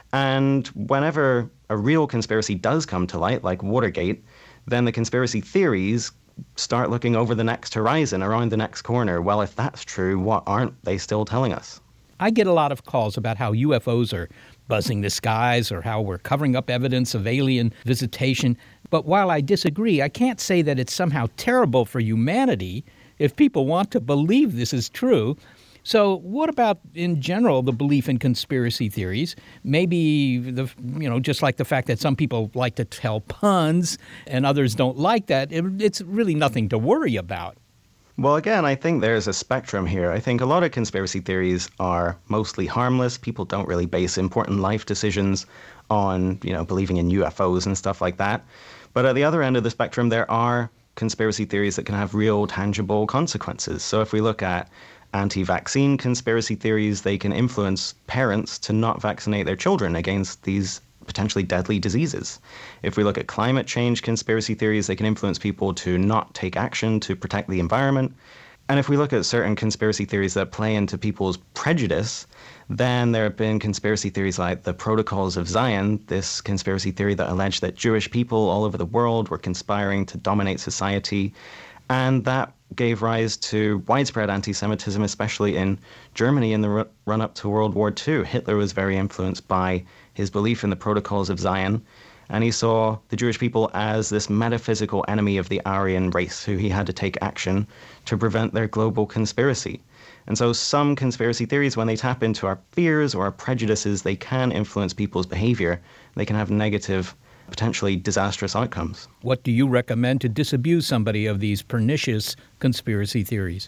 And whenever a real conspiracy does come to light, like Watergate, then the conspiracy theories start looking over the next horizon, around the next corner. Well, if that's true, what aren't they still telling us? I get a lot of calls about how U F Os are buzzing the skies or how we're covering up evidence of alien visitation. But while I disagree, I can't say that it's somehow terrible for humanity if people want to believe this is true. So what about, in general, the belief in conspiracy theories? Maybe, the you know, just like the fact that some people like to tell puns and others don't like that, it, it's really nothing to worry about. Well, again, I think there's a spectrum here. I think a lot of conspiracy theories are mostly harmless. People don't really base important life decisions on, you know, believing in U F Os and stuff like that. But at the other end of the spectrum, there are conspiracy theories that can have real, tangible consequences. So if we look at anti-vaccine conspiracy theories, they can influence parents to not vaccinate their children against these potentially deadly diseases. If we look at climate change conspiracy theories, they can influence people to not take action to protect the environment. And if we look at certain conspiracy theories that play into people's prejudice, then there have been conspiracy theories like the Protocols of Zion, this conspiracy theory that alleged that Jewish people all over the world were conspiring to dominate society. And that gave rise to widespread anti-Semitism, especially in Germany in the run-up to World War Two. Hitler was very influenced by his belief in the Protocols of Zion, and he saw the Jewish people as this metaphysical enemy of the Aryan race, who he had to take action to prevent their global conspiracy. And so some conspiracy theories, when they tap into our fears or our prejudices, they can influence people's behavior. They can have negative, potentially disastrous outcomes. What do you recommend to disabuse somebody of these pernicious conspiracy theories?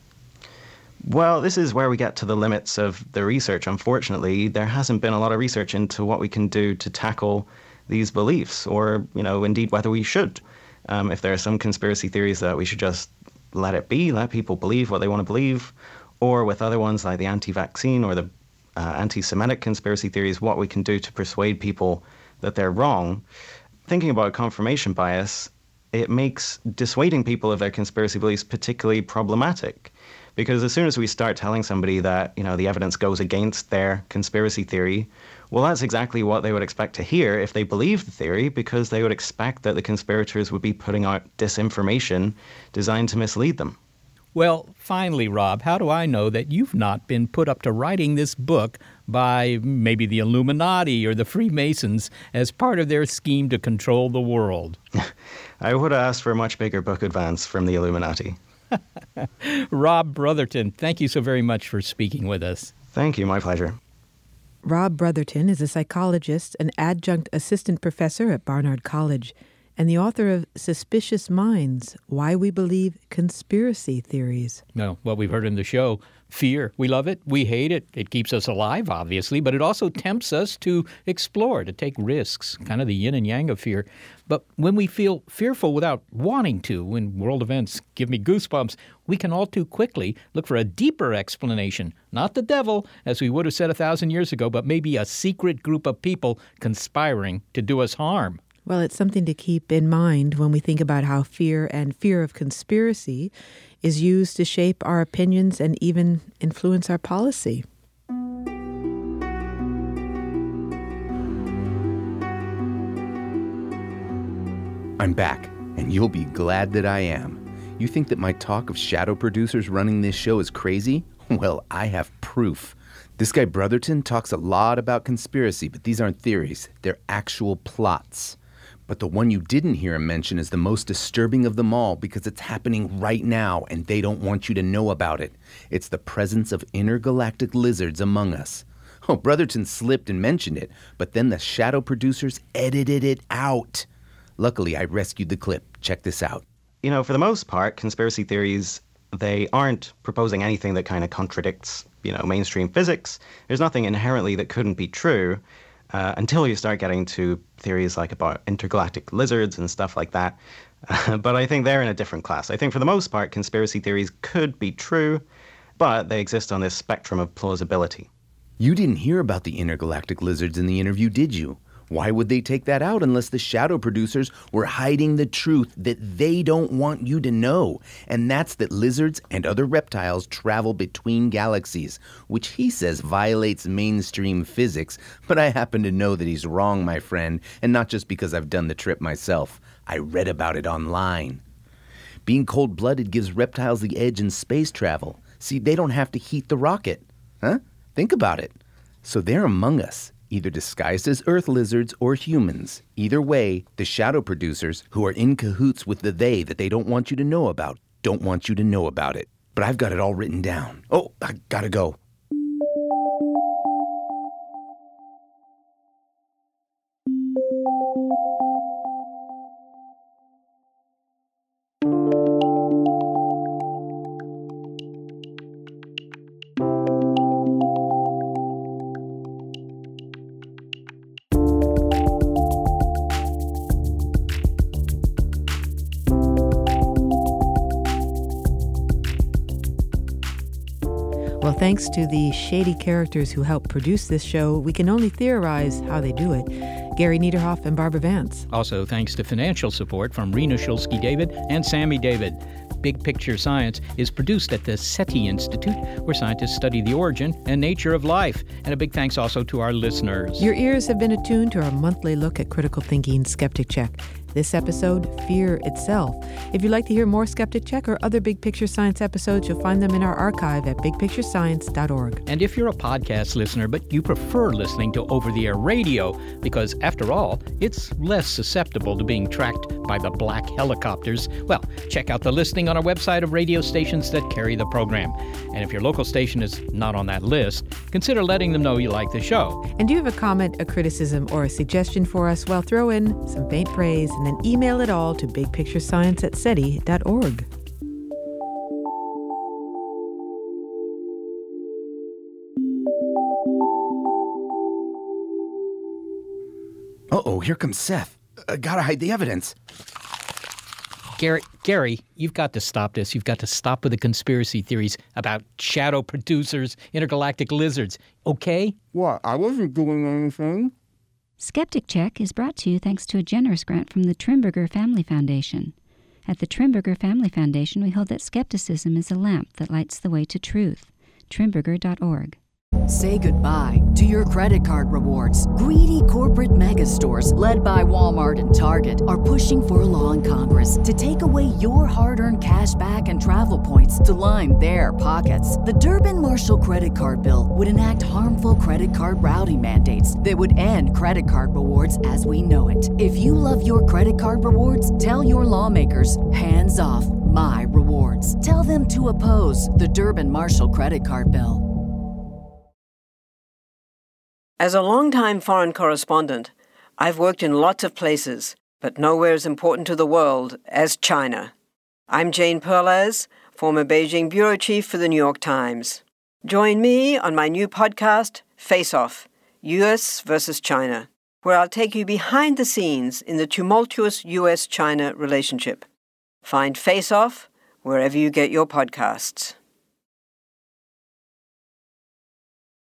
Well, this is where we get to the limits of the research. Unfortunately, there hasn't been a lot of research into what we can do to tackle these beliefs, or, you know, indeed whether we should. Um, if there are some conspiracy theories that we should just let it be, let people believe what they want to believe, or with other ones like the anti-vaccine or the uh, anti-Semitic conspiracy theories, what we can do to persuade people that they're wrong. Thinking about confirmation bias, it makes dissuading people of their conspiracy beliefs particularly problematic. Because as soon as we start telling somebody that, you know, the evidence goes against their conspiracy theory, well, that's exactly what they would expect to hear if they believed the theory, because they would expect that the conspirators would be putting out disinformation designed to mislead them. Well, finally, Rob, how do I know that you've not been put up to writing this book by maybe the Illuminati or the Freemasons as part of their scheme to control the world. I would have asked for a much bigger book advance from the Illuminati. Rob Brotherton, thank you so very much for speaking with us. Thank you, my pleasure. Rob Brotherton is a psychologist, an adjunct assistant professor at Barnard College, and the author of Suspicious Minds, Why We Believe Conspiracy Theories. No, what we've heard in the show, fear. We love it. We hate it. It keeps us alive, obviously, but it also tempts us to explore, to take risks, kind of the yin and yang of fear. But when we feel fearful without wanting to, when world events give me goosebumps, we can all too quickly look for a deeper explanation. Not the devil, as we would have said a thousand years ago, but maybe a secret group of people conspiring to do us harm. Well, it's something to keep in mind when we think about how fear and fear of conspiracy is used to shape our opinions and even influence our policy. I'm back, and you'll be glad that I am. You think that my talk of shadow producers running this show is crazy? Well, I have proof. This guy Brotherton talks a lot about conspiracy, but these aren't theories. They're actual plots. But the one you didn't hear him mention is the most disturbing of them all because it's happening right now and they don't want you to know about it. It's the presence of intergalactic lizards among us. Oh, Brotherton slipped and mentioned it, but then the shadow producers edited it out. Luckily, I rescued the clip. Check this out. You know, for the most part, conspiracy theories, they aren't proposing anything that kind of contradicts, you know, mainstream physics. There's nothing inherently that couldn't be true. Uh, until you start getting to theories like about intergalactic lizards and stuff like that. Uh, but I think they're in a different class. I think for the most part, conspiracy theories could be true, but they exist on this spectrum of plausibility. You didn't hear about the intergalactic lizards in the interview, did you? Why would they take that out unless the shadow producers were hiding the truth that they don't want you to know? And that's that lizards and other reptiles travel between galaxies, which he says violates mainstream physics. But I happen to know that he's wrong, my friend, and not just because I've done the trip myself. I read about it online. Being cold-blooded gives reptiles the edge in space travel. See, they don't have to heat the rocket. Huh? Think about it. So they're among us, either disguised as Earth lizards or humans. Either way, the shadow producers, who are in cahoots with the they that they don't want you to know about, don't want you to know about it. But I've got it all written down. Oh, I gotta go. Well, thanks to the shady characters who help produce this show, we can only theorize how they do it. Gary Niederhoff and Barbara Vance. Also, thanks to financial support from Rena Shulsky-David and Sammy David. Big Picture Science is produced at the SETI Institute, where scientists study the origin and nature of life. And a big thanks also to our listeners. Your ears have been attuned to our monthly look at critical thinking Skeptic Check. This episode, Fear Itself. If you'd like to hear more Skeptic Check or other Big Picture Science episodes, you'll find them in our archive at big picture science dot org. And if you're a podcast listener, but you prefer listening to over-the-air radio, because after all, it's less susceptible to being tracked by the black helicopters, well, check out the listing on our website of radio stations that carry the program. And if your local station is not on that list, consider letting them know you like the show. And do you have a comment, a criticism, or a suggestion for us? Well, throw in some faint praise and then email it all to big picture science at seti dot org. Uh-oh, here comes Seth. I gotta hide the evidence. Gary, Gary, you've got to stop this. You've got to stop with the conspiracy theories about shadow producers, intergalactic lizards, okay? What? I wasn't doing anything. Skeptic Check is brought to you thanks to a generous grant from the Trimberger Family Foundation. At the Trimberger Family Foundation, we hold that skepticism is a lamp that lights the way to truth. Trimberger dot org. Say goodbye to your credit card rewards. Greedy corporate mega stores, led by Walmart and Target, are pushing for a law in Congress to take away your hard-earned cash back and travel points to line their pockets. The Durbin-Marshall credit card bill would enact harmful credit card routing mandates that would end credit card rewards as we know it. If you love your credit card rewards, tell your lawmakers, hands off my rewards. Tell them to oppose the Durbin-Marshall credit card bill. As a longtime foreign correspondent, I've worked in lots of places, but nowhere as important to the world as China. I'm Jane Perlez, former Beijing bureau chief for the New York Times. Join me on my new podcast, Face Off, U S versus China, where I'll take you behind the scenes in the tumultuous U S China relationship. Find Face Off wherever you get your podcasts.